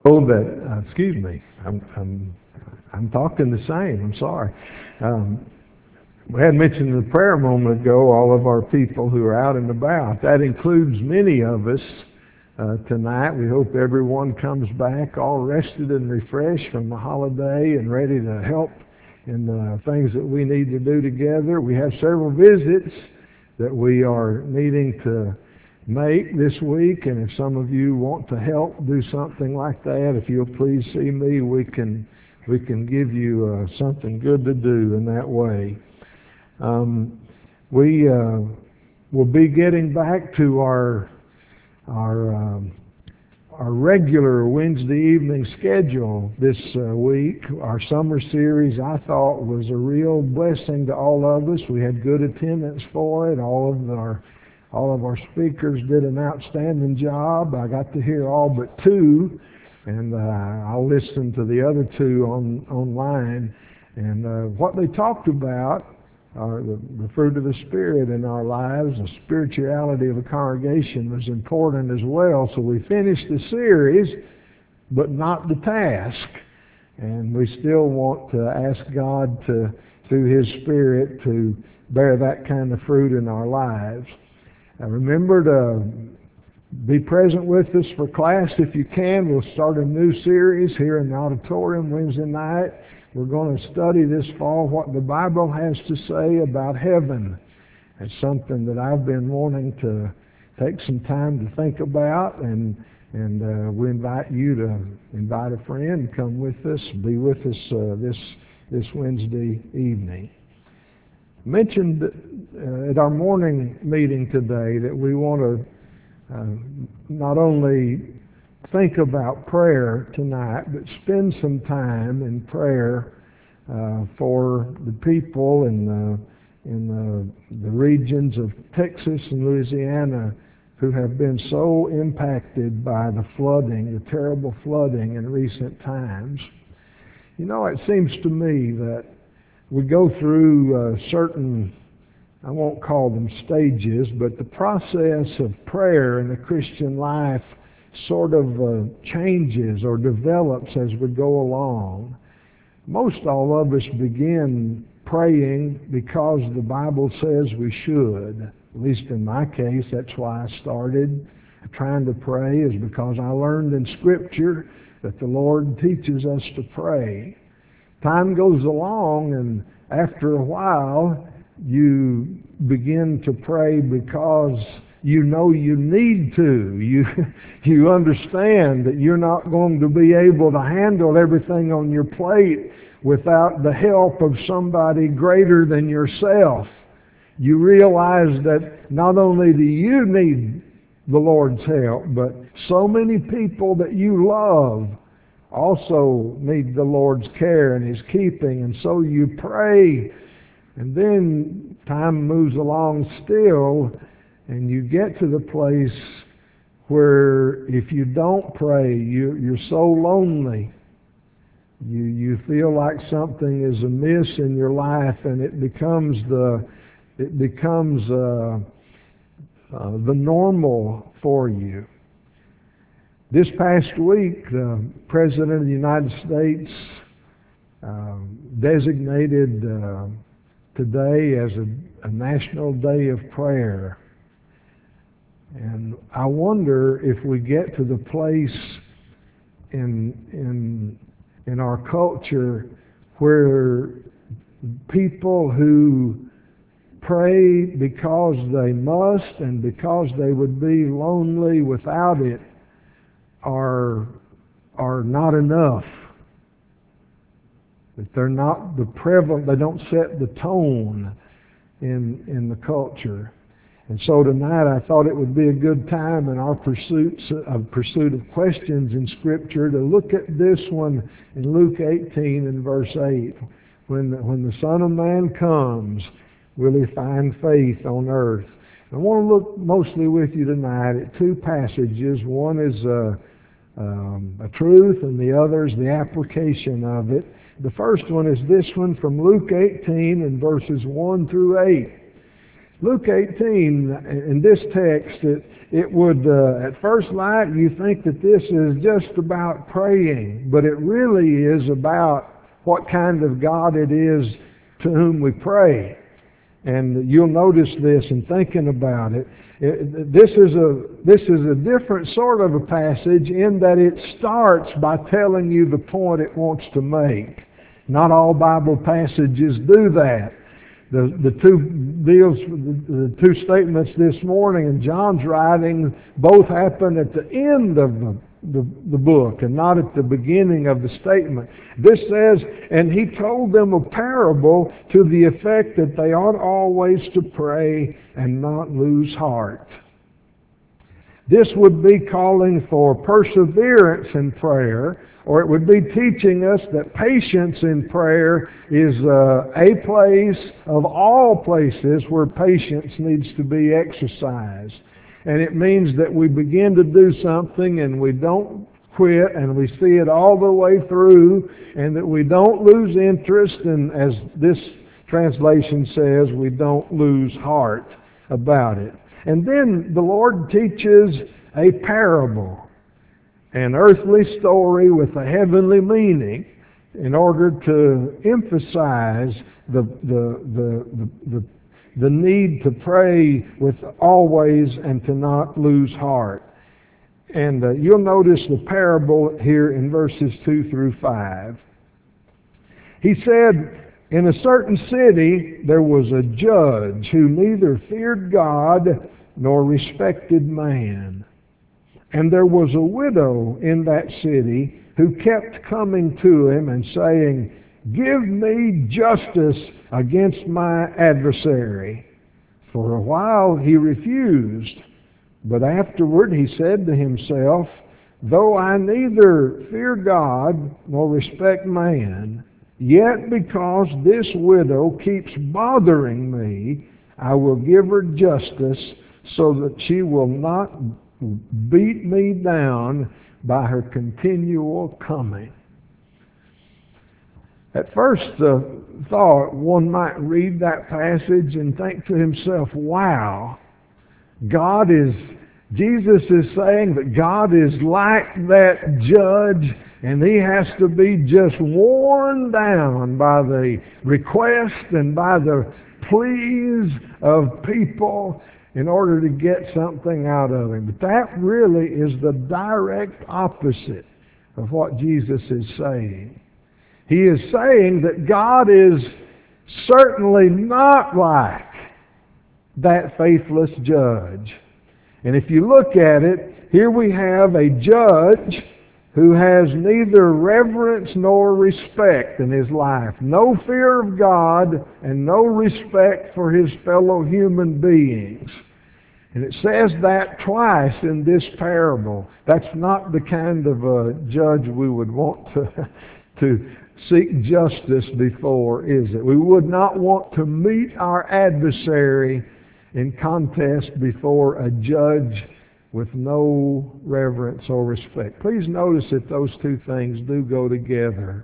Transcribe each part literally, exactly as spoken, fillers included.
Oh, that, uh, excuse me, I'm, I'm, I'm talking the same, I'm sorry. Um, we had mentioned in the prayer a moment ago all of our people who are out and about. That includes many of us uh, tonight. We hope everyone comes back all rested and refreshed from the holiday and ready to help in the things that we need to do together. We have several visits that we are needing to make this week, and if some of you want to help do something like that, if you'll please see me, we can we can give you uh, something good to do in that way. Um, we uh, will be getting back to our our um, our regular Wednesday evening schedule this uh, week. Our summer series, I thought, was a real blessing to all of us. We had good attendance for it. All of our all of our speakers did an outstanding job. I got to hear all but two, and uh, I'll listen to the other two on online. And uh, what they talked about are the, the fruit of the Spirit in our lives. The spirituality of the congregation was important as well. So we finished the series, but not the task. And we still want to ask God to, through His Spirit, to bear that kind of fruit in our lives. Now remember to be present with us for class if you can. We'll start a new series here in the auditorium Wednesday night. We're going to study this fall what the Bible has to say about heaven. It's something that I've been wanting to take some time to think about, and and uh, we invite you to invite a friend, come with us, be with us uh, this this Wednesday evening. Mentioned uh, at our morning meeting today that we want to uh, not only think about prayer tonight, but spend some time in prayer uh, for the people in the in the, the regions of Texas and Louisiana who have been so impacted by the flooding, the terrible flooding in recent times. You know, it seems to me that we go through uh, certain, I won't call them stages, but the process of prayer in the Christian life sort of uh, changes or develops as we go along. Most all of us begin praying because the Bible says we should. At least in my case, that's why I started trying to pray, is because I learned in Scripture that the Lord teaches us to pray. Time goes along, and after a while, you begin to pray because you know you need to. You, you understand that you're not going to be able to handle everything on your plate without the help of somebody greater than yourself. You realize that not only do you need the Lord's help, but so many people that you love also need the Lord's care and His keeping, and so you pray, and then time moves along still, and you get to the place where if you don't pray, you, you're so lonely. You, you feel like something is amiss in your life, and it becomes the it becomes uh, uh, the normal for you. This past week, the President of the United States uh, designated uh, today as a, a National Day of Prayer. And I wonder if we get to the place in in in our culture where people who pray because they must and because they would be lonely without it are are not enough. That they're not the prevalent, they don't set the tone in in the culture. And so tonight I thought it would be a good time in our pursuits of pursuit of questions in Scripture to look at this one in Luke eighteen and verse eight. When the, when the Son of Man comes, will He find faith on earth? I want to look mostly with you tonight at two passages. One is a, um, a truth, and the other is the application of it. The first one is this one from Luke eighteen and verses one through eight. Luke eighteen, in this text, it, it would, uh, at first light, you think that this is just about praying, but it really is about what kind of God it is to whom we pray. And you'll notice this in thinking about it. it. This is a this is a different sort of a passage in that it starts by telling you the point it wants to make. Not all Bible passages do that. The the two deals, the two statements this morning in John's writing both happen at the end of the, the, the book and not at the beginning of the statement. This says, and he told them a parable to the effect that they ought always to pray and not lose heart. This would be calling for perseverance in prayer, or it would be teaching us that patience in prayer is uh, a place of all places where patience needs to be exercised. And it means that we begin to do something and we don't quit and we see it all the way through, and that we don't lose interest, and as this translation says, we don't lose heart about it. And then the Lord teaches a parable, an earthly story with a heavenly meaning, in order to emphasize the the the the, the, the need to pray with always and to not lose heart. And uh, you'll notice the parable here in verses two through five. He said, in a certain city there was a judge who neither feared God nor respected man. And there was a widow in that city who kept coming to him and saying, "Give me justice against my adversary." For a while he refused, but afterward he said to himself, "Though I neither fear God nor respect man, yet because this widow keeps bothering me, I will give her justice so that she will not beat me down by her continual coming." At first uh, thought, one might read that passage and think to himself, wow, God is, Jesus is saying that God is like that judge, and he has to be just worn down by the request and by the pleas of people in order to get something out of him. But that really is the direct opposite of what Jesus is saying. He is saying that God is certainly not like that faithless judge. And if you look at it, here we have a judge who has neither reverence nor respect in his life. No fear of God and no respect for his fellow human beings. And it says that twice in this parable. That's not the kind of a judge we would want to, to seek justice before, is it? We would not want to meet our adversary in contest before a judge with no reverence or respect. Please notice that those two things do go together.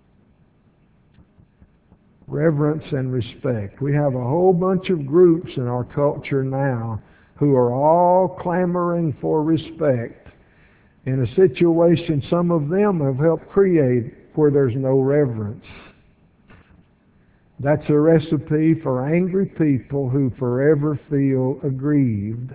Reverence and respect. We have a whole bunch of groups in our culture now who are all clamoring for respect in a situation some of them have helped create where there's no reverence. That's a recipe for angry people who forever feel aggrieved.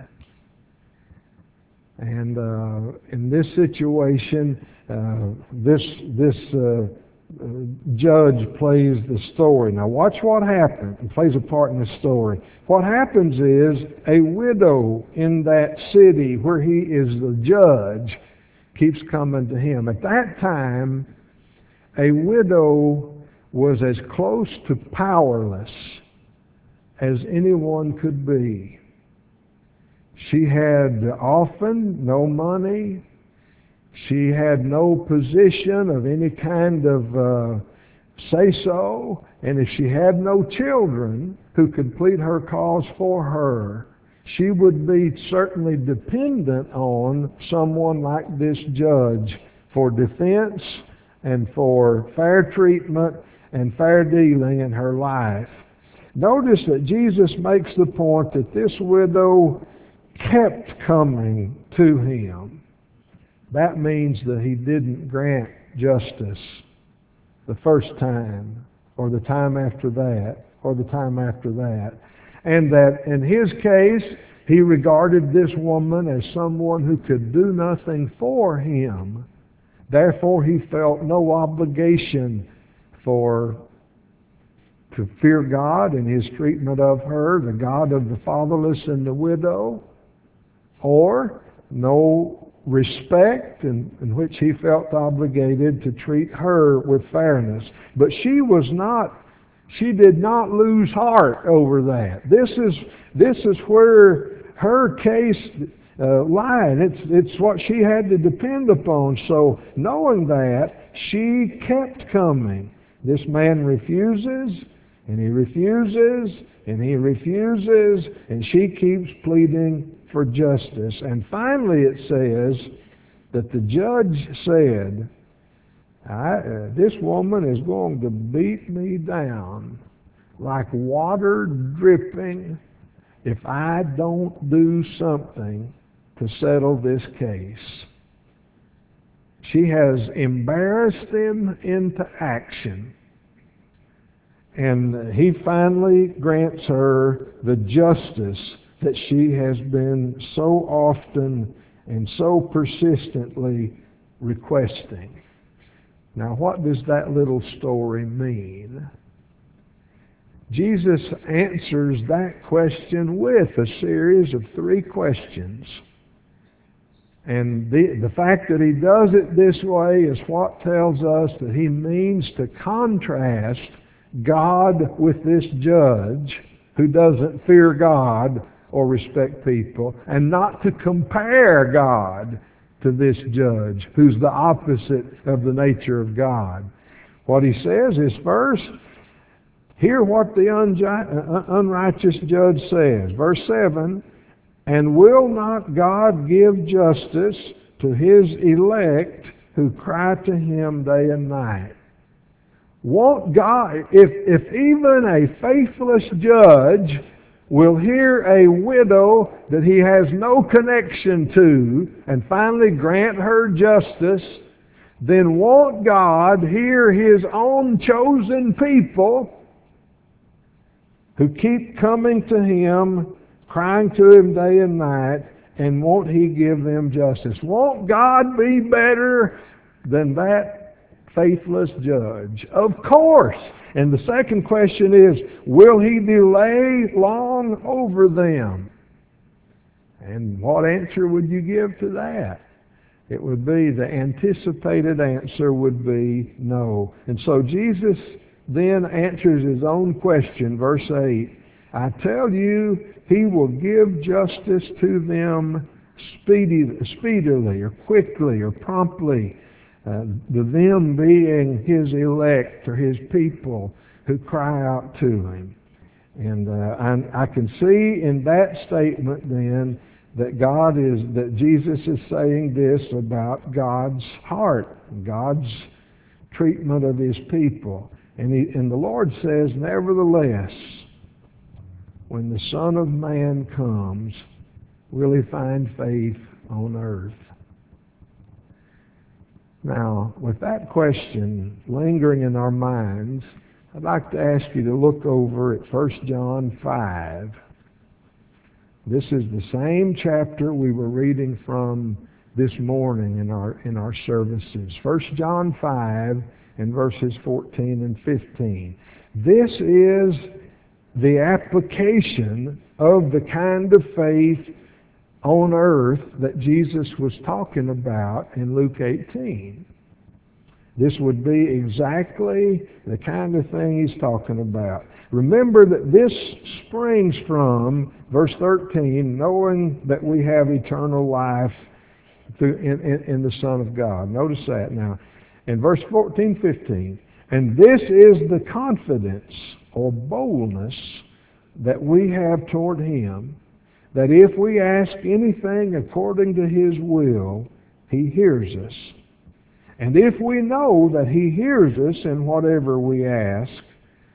And uh, in this situation, uh, this this uh, judge plays the story. Now watch what happens. He plays a part in the story. What happens is a widow in that city where he is the judge keeps coming to him. At that time, a widow was as close to powerless as anyone could be. She had often no money. She had no position of any kind of uh, say-so. And if she had no children who could plead her cause for her, she would be certainly dependent on someone like this judge for defense and for fair treatment and fair dealing in her life. Notice that Jesus makes the point that this widow kept coming to him. That means that he didn't grant justice the first time, or the time after that, or the time after that. And that in his case, he regarded this woman as someone who could do nothing for him. Therefore, he felt no obligation for to fear God in his treatment of her, the God of the fatherless and the widow, or no respect in, in which he felt obligated to treat her with fairness. But she was not, she did not lose heart over that. This is, this is where her case uh, lied. It's, it's what she had to depend upon. So knowing that, she kept coming. This man refuses, and he refuses, and he refuses, and she keeps pleading for justice. And finally it says that the judge said, I, uh, this woman is going to beat me down like water dripping if I don't do something to settle this case. She has embarrassed him into action. And he finally grants her the justice that she has been so often and so persistently requesting. Now, what does that little story mean? Jesus answers that question with a series of three questions. And the, the fact that he does it this way is what tells us that he means to contrast God with this judge who doesn't fear God or respect people, and not to compare God to this judge who's the opposite of the nature of God. What he says is, first, hear what the unji- unrighteous judge says. Verse seven, and will not God give justice to his elect who cry to him day and night? Won't God, if, if even a faithless judge will hear a widow that he has no connection to and finally grant her justice, then won't God hear his own chosen people who keep coming to him, crying to him day and night, and won't he give them justice? Won't God be better than that faithless judge? Of course. And the second question is, will he delay long over them? And what answer would you give to that? It would be, the anticipated answer would be no. And so Jesus then answers his own question, verse eight. I tell you, he will give justice to them speedy, speedily or quickly or promptly. Uh, the them being his elect or his people who cry out to him. And uh, I, I can see in that statement then that God is, that Jesus is saying this about God's heart, God's treatment of his people. And, he, and the Lord says, nevertheless, when the Son of Man comes, will he find faith on earth? Now, with that question lingering in our minds, I'd like to ask you to look over at First John five. This is the same chapter we were reading from this morning in our in our services. First John five and verses fourteen and fifteen. This is the application of the kind of faith on earth that Jesus was talking about in Luke eighteen. This would be exactly the kind of thing he's talking about. Remember that this springs from, verse thirteen, knowing that we have eternal life through, in, in, in the Son of God. Notice that now. In verse fourteen, fifteen, and this is the confidence or boldness that we have toward him, that if we ask anything according to his will, he hears us. And if we know that he hears us in whatever we ask,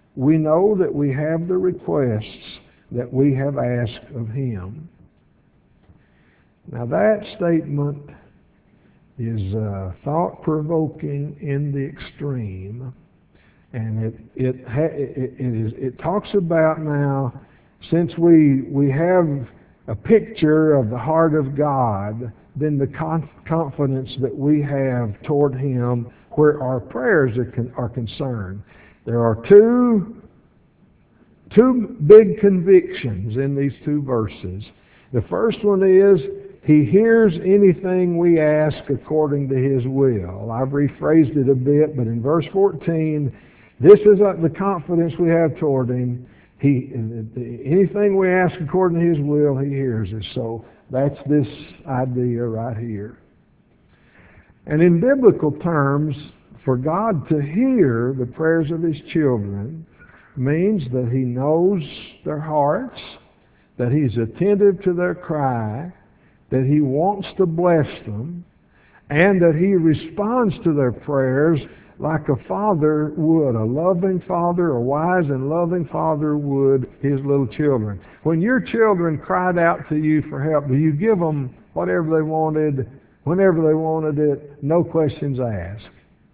we know that we have the requests that we have asked of Him. Now that statement is uh, thought-provoking in the extreme, and it it, ha- it, it, is, it talks about now, since we we have a picture of the heart of God, then the conf- confidence that we have toward Him where our prayers are, con- are concerned. There are two, two big convictions in these two verses. The first one is, He hears anything we ask according to His will. I've rephrased it a bit, but in verse fourteen, this is the confidence we have toward Him. He, anything we ask according to His will, He hears us. So that's this idea right here. And in biblical terms, for God to hear the prayers of His children means that He knows their hearts, that He's attentive to their cry, that He wants to bless them, and that He responds to their prayers like a father would, a loving father, a wise and loving father would his little children. When your children cried out to you for help, do you give them whatever they wanted, whenever they wanted it, no questions asked?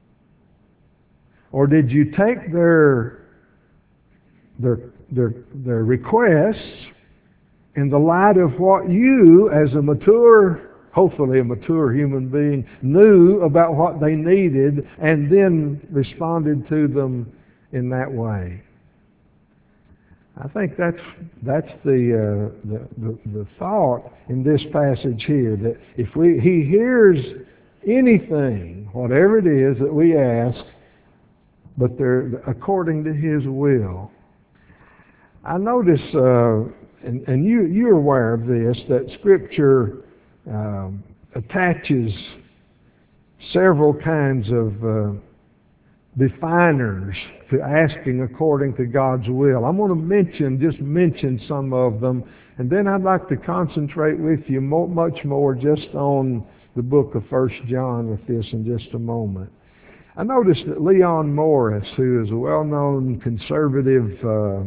Or did you take their their their, their requests in the light of what you, as a mature, hopefully a mature human being, knew about what they needed, and then responded to them in that way? I think that's that's the, uh, the, the the thought in this passage here, that if we He hears anything, whatever it is that we ask, but they're according to His will. I notice, uh, and, and you you're aware of this, that Scripture um, attaches several kinds of uh, definers to asking according to God's will. I'm going to mention, just mention some of them, and then I'd like to concentrate with you mo- much more just on the book of First John with this in just a moment. I noticed that Leon Morris, who is a well-known conservative uh,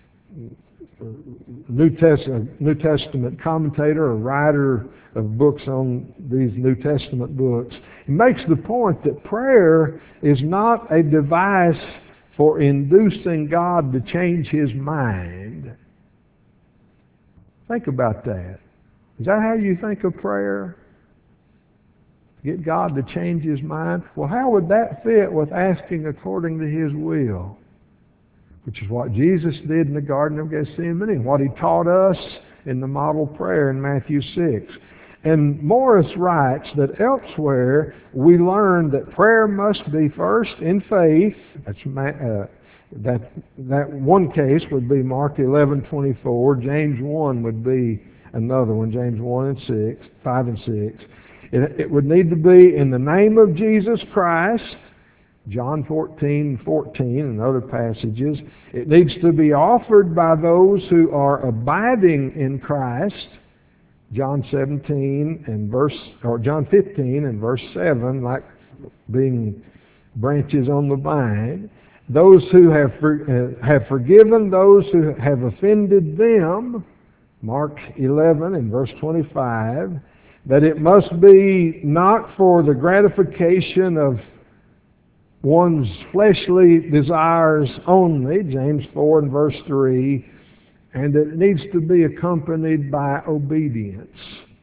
New, Test- New Testament commentator, a writer of books on these New Testament books, he makes the point that prayer is not a device for inducing God to change His mind. Think about that. Is that how you think of prayer? Get God to change His mind? Well, how would that fit with asking according to His will? Which is what Jesus did in the Garden of Gethsemane, and what He taught us in the model prayer in Matthew six. And Morris writes that elsewhere we learn that prayer must be first in faith. That's uh, that that one case would be Mark eleven twenty-four. James one would be another one. James one and six, five and six. It, it would need to be in the name of Jesus Christ. John fourteen fourteen and other passages. It needs to be offered by those who are abiding in Christ. John seventeen and verse, or John fifteen and verse seven, like being branches on the vine. Those who have for, uh, have forgiven those who have offended them. Mark eleven and verse twenty-five. That it must be not for the gratification of one's fleshly desires only, James four and verse three, and it needs to be accompanied by obedience.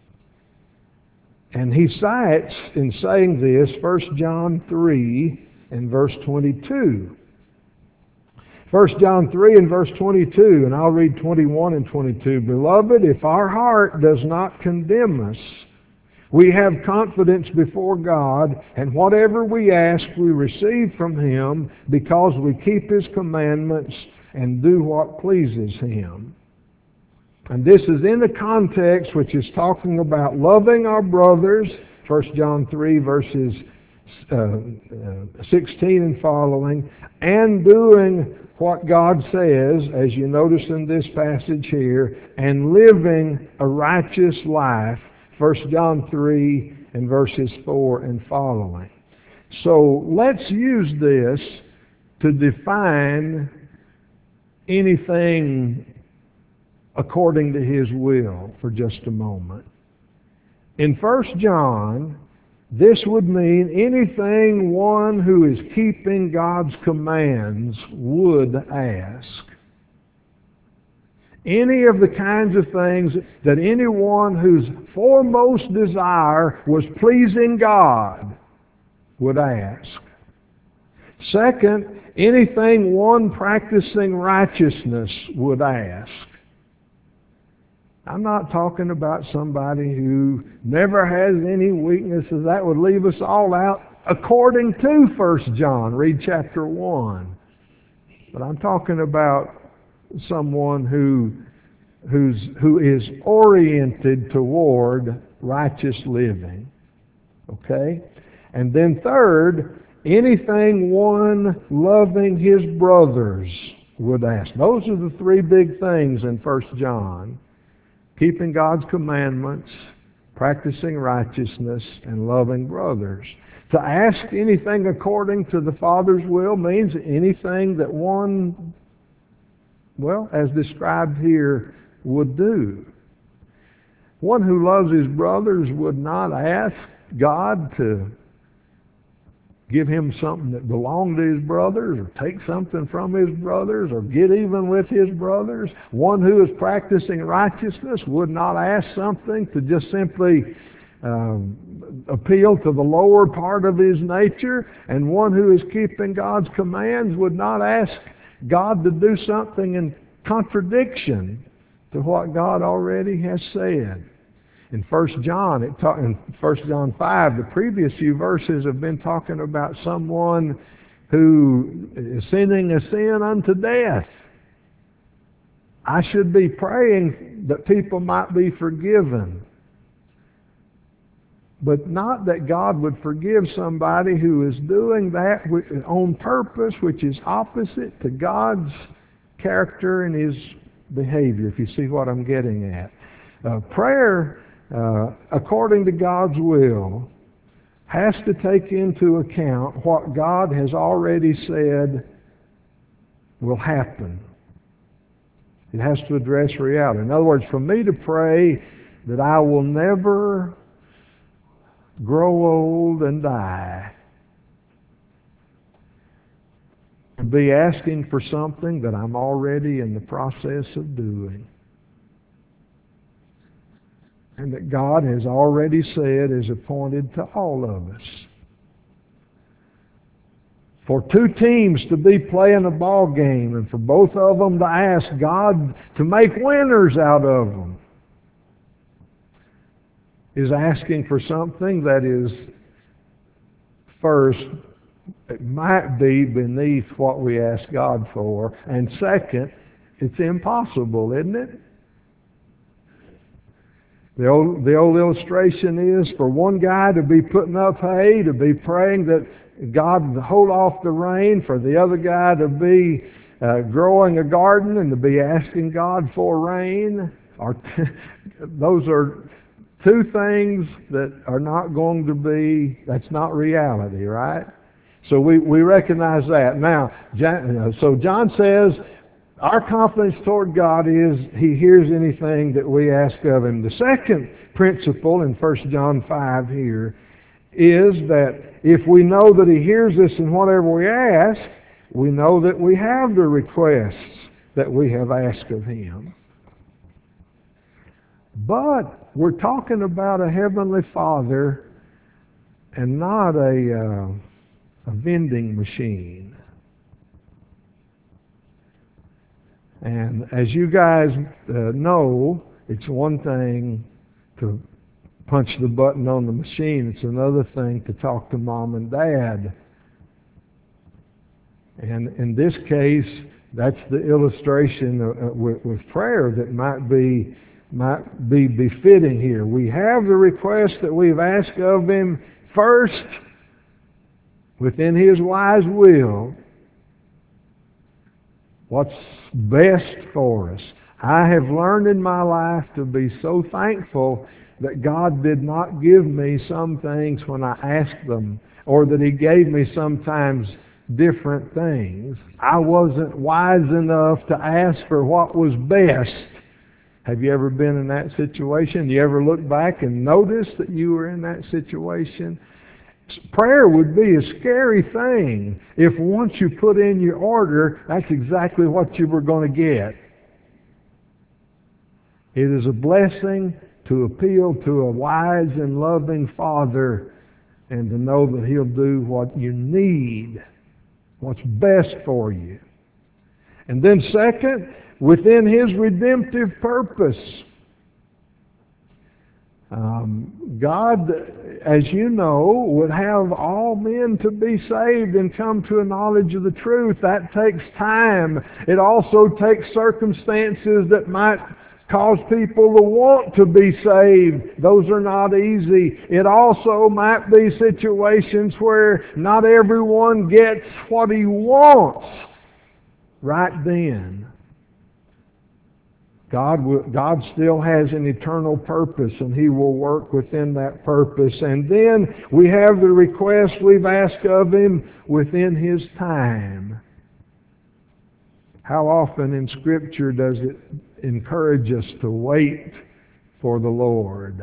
And he cites, in saying this, First John three and verse twenty-two. First John three and verse twenty-two, and I'll read twenty-one and twenty-two. Beloved, if our heart does not condemn us, we have confidence before God, and whatever we ask we receive from Him, because we keep His commandments and do what pleases Him. And this is in the context which is talking about loving our brothers, First John three verses uh, uh, sixteen and following, and doing what God says, as you notice in this passage here, and living a righteous life, First John three and verses four and following. So let's use this to define anything according to His will for just a moment. In First John, this would mean anything one who is keeping God's commands would ask. Any of the kinds of things that anyone whose foremost desire was pleasing God would ask. Second, anything one practicing righteousness would ask. I'm not talking about somebody who never has any weaknesses. That would leave us all out according to First John. Read chapter one. But I'm talking about someone who who's who is oriented toward righteous living. Okay? And then third, anything one loving his brothers would ask. Those are the three big things in First John. Keeping God's commandments, practicing righteousness, and loving brothers. To ask anything according to the Father's will means anything that one, well, as described here, would do. One who loves his brothers would not ask God to give him something that belonged to his brothers, or take something from his brothers, or get even with his brothers. One who is practicing righteousness would not ask something to just simply um, appeal to the lower part of his nature. And one who is keeping God's commands would not ask God to do something in contradiction to what God already has said. In First John, it ta- in First John five, the previous few verses have been talking about someone who is sinning a sin unto death. I should be praying that people might be forgiven. But not that God would forgive somebody who is doing that on purpose, which is opposite to God's character and His behavior, if you see what I'm getting at. Uh, prayer, uh, according to God's will, has to take into account what God has already said will happen. It has to address reality. In other words, for me to pray that I will never grow old and die, to be asking for something that I'm already in the process of doing, and that God has already said is appointed to all of us. For two teams to be playing a ball game and for both of them to ask God to make winners out of them is asking for something that is, first, it might be beneath what we ask God for, and second, it's impossible, isn't it? The old, the old illustration is for one guy to be putting up hay, to be praying that God would hold off the rain, for the other guy to be uh, growing a garden and to be asking God for rain. Or those are two things that are not going to be, that's not reality, right? So we, we recognize that. Now, so John says, our confidence toward God is He hears anything that we ask of Him. The second principle in First John five here is that if we know that He hears us in whatever we ask, we know that we have the requests that we have asked of Him. But we're talking about a Heavenly Father and not a, uh, a vending machine. And as you guys uh, know, it's one thing to punch the button on the machine. It's another thing to talk to Mom and Dad. And in this case, that's the illustration uh, with, with prayer that might be might be befitting here. We have the request that we've asked of Him first within His wise will. What's best for us. I have learned in my life to be so thankful that God did not give me some things when I asked them, or that He gave me sometimes different things. I wasn't wise enough to ask for what was best. Have you ever been in that situation? You ever look back and notice that you were in that situation? Prayer would be a scary thing if once you put in your order, that's exactly what you were going to get. It is a blessing to appeal to a wise and loving Father and to know that He'll do what you need, what's best for you. And then second, within His redemptive purpose. Um, God, as you know, would have all men to be saved and come to a knowledge of the truth. That takes time. It also takes circumstances that might cause people to want to be saved. Those are not easy. It also might be situations where not everyone gets what he wants right then. God will, God still has an eternal purpose, and He will work within that purpose. And then we have the request we've asked of Him within His time. How often in Scripture does it encourage us to wait for the Lord?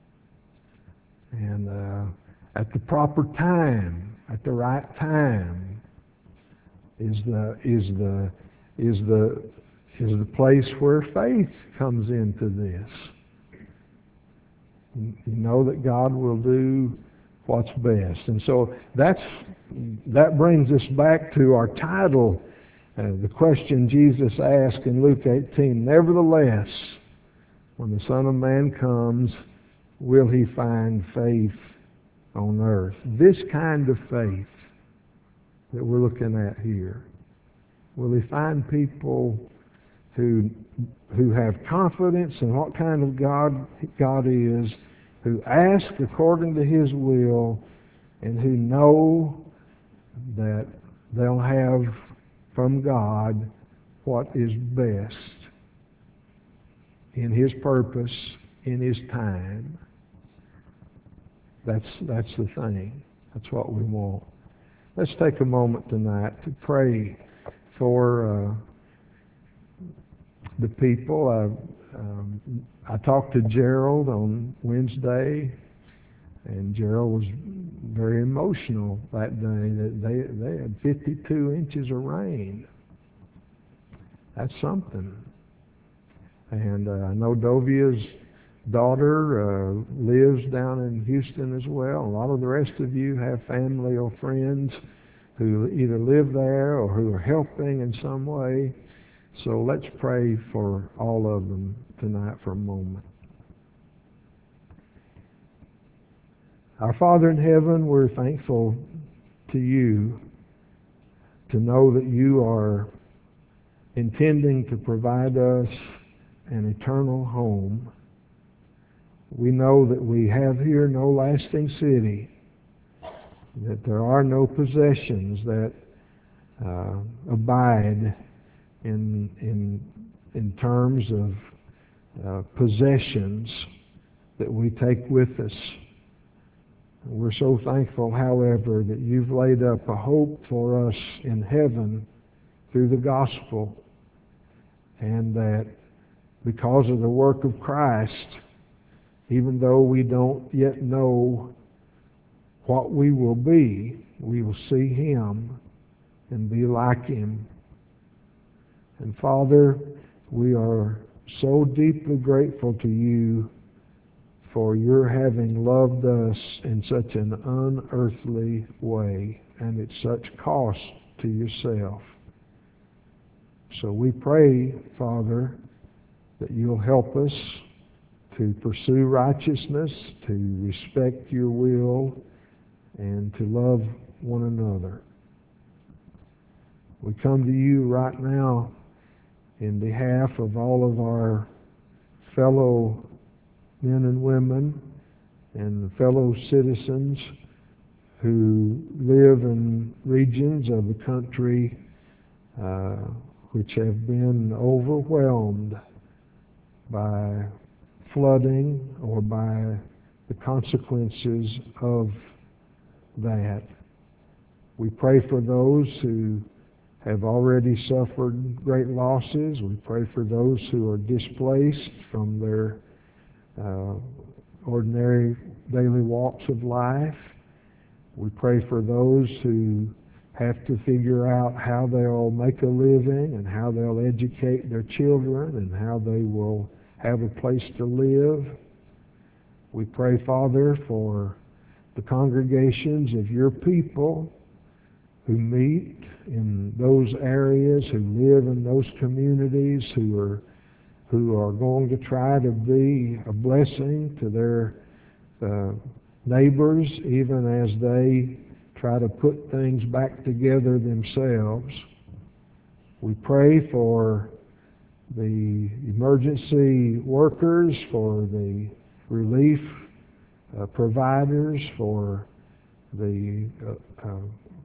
And uh, at the proper time, at the right time, is the is the is the is the place where faith comes into this. You know that God will do what's best. And so that's that brings us back to our title, uh, the question Jesus asked in Luke eighteen. Nevertheless, when the Son of Man comes, will He find faith on earth? This kind of faith that we're looking at here. Will He find people who who have confidence in what kind of God God is, who ask according to His will, and who know that they'll have from God what is best in His purpose, in His time? That's that's the thing. That's what we want. Let's take a moment tonight to pray for uh, the people. I, um, I talked to Gerald on Wednesday, and Gerald was very emotional that day. They they had fifty-two inches of rain. That's something. And uh, I know Dovia's daughter uh, lives down in Houston as well. A lot of the rest of you have family or friends who either live there or who are helping in some way. So let's pray for all of them tonight for a moment. Our Father in heaven, we're thankful to You to know that You are intending to provide us an eternal home. We know that we have here no lasting city, that there are no possessions that uh, abide in in in terms of uh, possessions that we take with us. We're so thankful, however, that You've laid up a hope for us in heaven through the gospel, and that because of the work of Christ, even though we don't yet know what we will be, we will see Him and be like Him. And Father, we are so deeply grateful to You for Your having loved us in such an unearthly way and at such cost to Yourself. So we pray, Father, that You'll help us to pursue righteousness, to respect Your will, and to love one another. We come to You right now in behalf of all of our fellow men and women and fellow citizens who live in regions of the country uh, which have been overwhelmed by flooding or by the consequences of that. We pray for those who have already suffered great losses. We pray for those who are displaced from their uh, ordinary daily walks of life. We pray for those who have to figure out how they'll make a living and how they'll educate their children and how they will have a place to live. We pray, Father, for the congregations of your people who meet in those areas, who live in those communities, who are who are going to try to be a blessing to their uh, neighbors, even as they try to put things back together themselves. We pray for the emergency workers, for the relief uh, providers, for the uh, uh,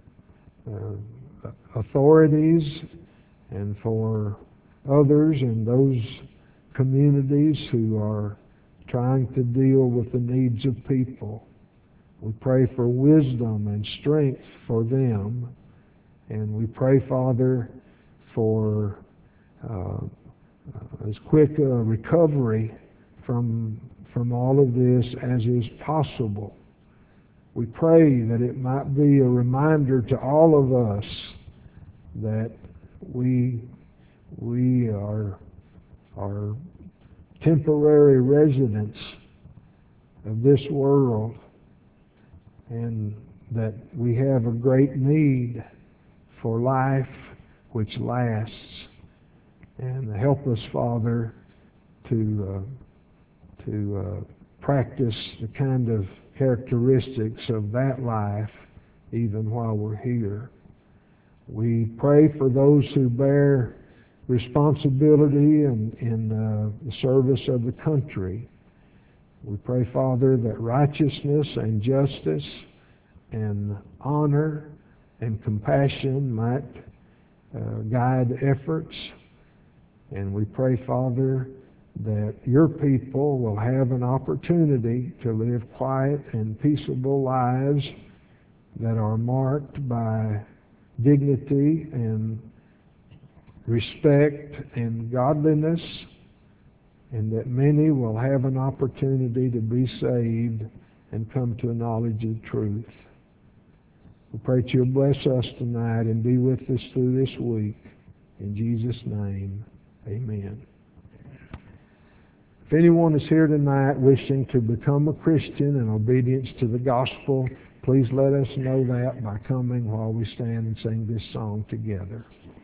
uh, authorities, and for others in those communities who are trying to deal with the needs of people. We pray for wisdom and strength for them, and we pray, Father, for uh, as quick a recovery from from all of this as is possible. We pray that it might be a reminder to all of us that we we are are temporary residents of this world, and that we have a great need for life which lasts. And help us, Father, to uh, to uh, practice the kind of characteristics of that life even while we're here. We pray for those who bear responsibility in, in uh, the service of the country. We pray, Father, that righteousness and justice and honor and compassion might uh, guide efforts. And we pray, Father, that your people will have an opportunity to live quiet and peaceable lives that are marked by dignity and respect and godliness, and that many will have an opportunity to be saved and come to a knowledge of the truth. We pray that you'll bless us tonight and be with us through this week. In Jesus' name, amen. If anyone is here tonight wishing to become a Christian in obedience to the gospel, please let us know that by coming while we stand and sing this song together.